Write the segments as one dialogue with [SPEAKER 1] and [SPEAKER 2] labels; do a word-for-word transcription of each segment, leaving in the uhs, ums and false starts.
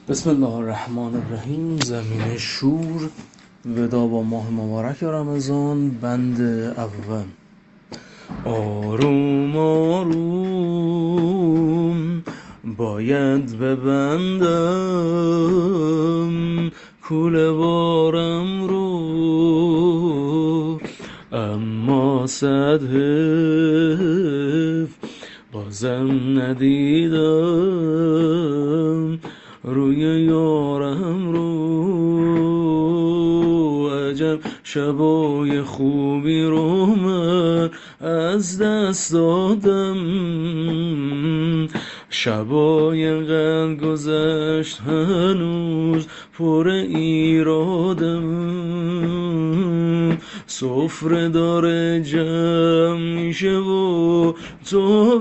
[SPEAKER 1] بسم الله الرحمن الرحیم. زمین شور، ودا با ماه مبارک رمضان. بند اول. آروم آروم باید ببندم کوله بارم رو، اما صد حیف بازم ندیدم روی یارم رو. عجب شبای خوبی رو من از دست دادم، شبای قد گذشت هنوز پر ایرادم. سفره داره جمع میشه و تو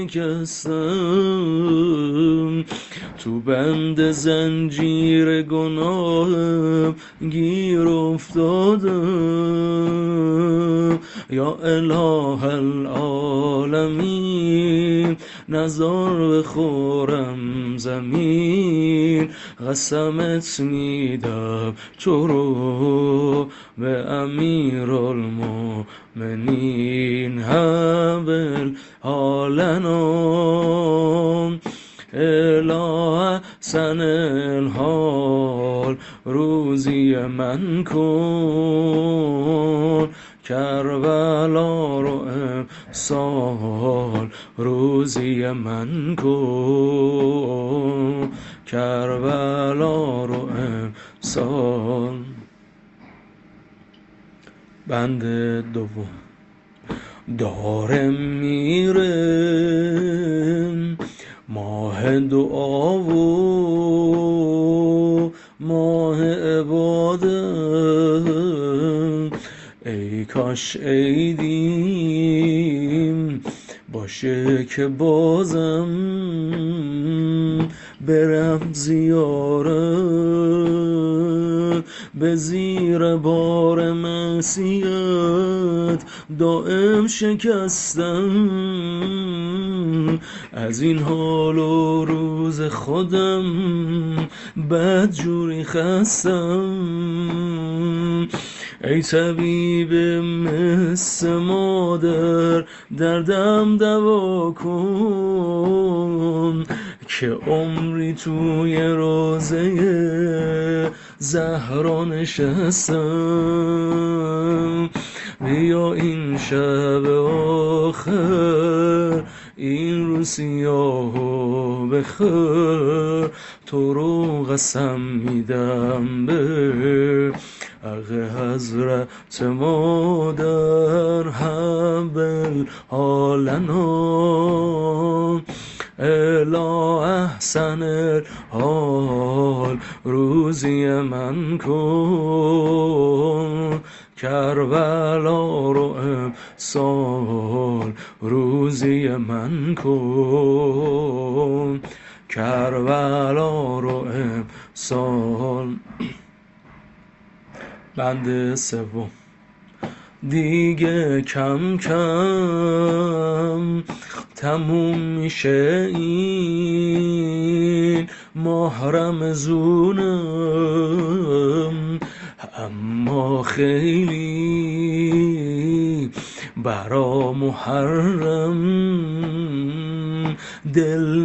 [SPEAKER 1] بشکستم، تو بند زنجیر گناهم گیر افتادم. یا اله العالمین نزار بخورم زمین، قسمت میدم تو رو به امیرالمؤمنین هبل حالنا اله حسن الحال روزی من کن، کربلا رو امسال روزی من کن، کربلا رو امسال. بند دوم. داره میره ماه دعا و ماه عبادت، ای کاش عیدیم باشه که بازم برم زیارت. به زیر بار معصیت دائم شکستم، از این حال و روز خودم بدجوری خستم. ای طبیب مثل مادر دردم دوا کن، که عمری توی روضه زهرا نشستم. بیا این شب آخر این رو سیاه و بخیر، تو رو قسم میدم به حق حضرت مادر هبل حالنا اله احسن الحال روزی من کن، کربلا رو امسال روزی من کن، کربلا رو امسال. بند سوم. دیگه کم کم تموم میشه این ماه رمضونم، اما خیلی برا محرم دل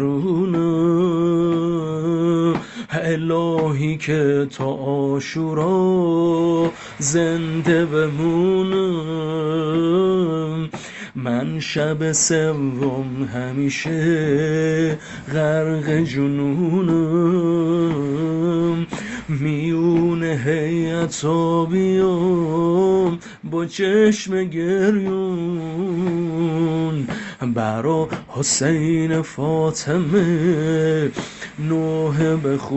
[SPEAKER 1] نگرونم. الهی که تا عاشورا زنده بمونم، من شب سوم همیشه غرق جنونم. میون هیئتا بیام با چشم گریون، برا حسین فاطمه نوحه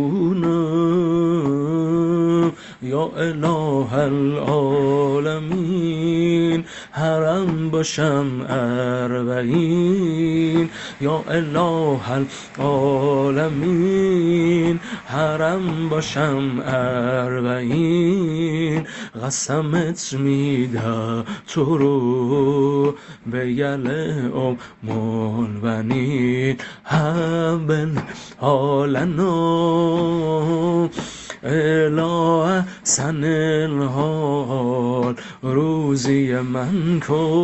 [SPEAKER 1] بخونم. یا اله العالمین حرم باشم اربعین، یا اله العالمین این حرم باشم اربعین، قسمت میده تو رو به یل ام البنین. حبل حالنا اله سن الحال، روزی من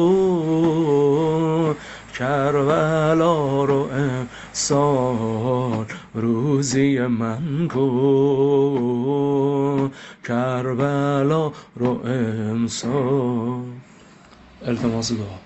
[SPEAKER 1] کن کربلا رو امسال، روزی من کن کربلا رو امسال. التماس دعا.